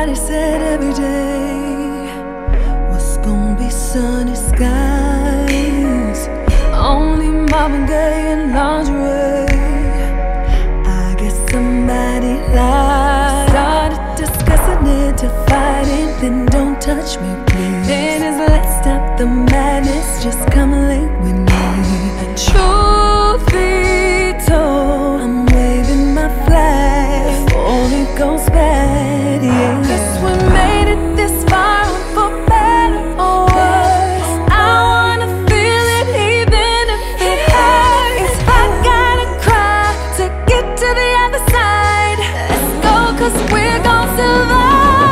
Somebody said every day was gonna be sunny skies, only Marvin Gaye and lingerie. I guess somebody lied. Started discussing it to fighting, then don't touch me please. Then it's let's stop the madness, just come link with me. And truth be told, I'm waving my flag before it goes bad, yeah. 'Cause we made it this far, for better or worse. I wanna feel it even if it hurts. If I gotta cry to get to the other side, let's go, 'cause we're gon' survive.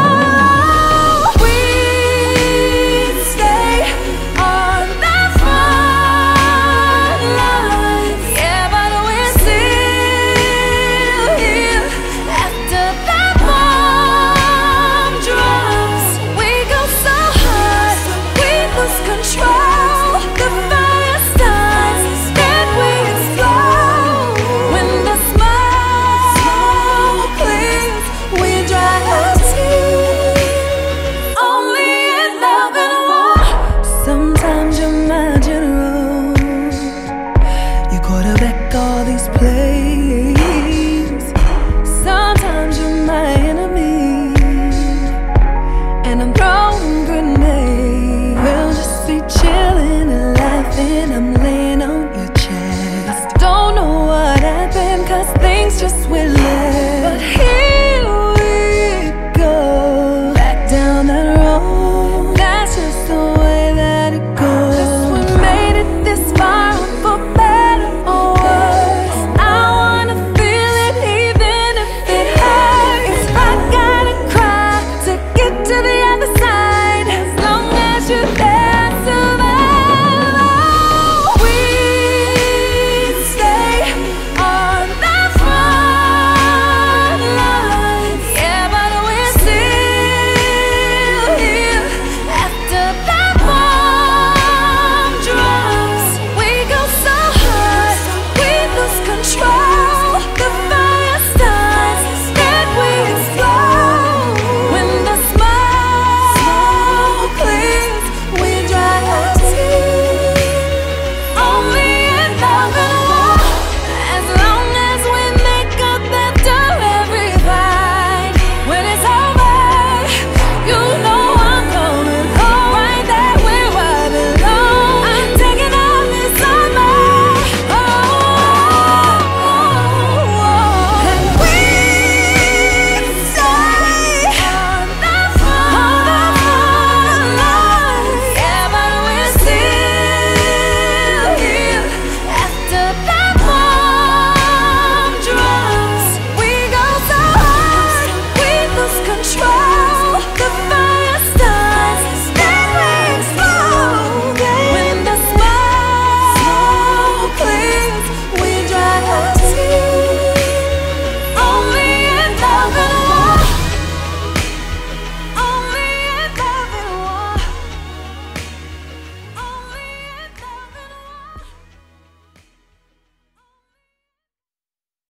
All these plays, sometimes you're my enemy, and I'm throwing grenades. We'll just be chilling and laughing, I'm laying on your chest. I don't know what happened, 'cause things just went left.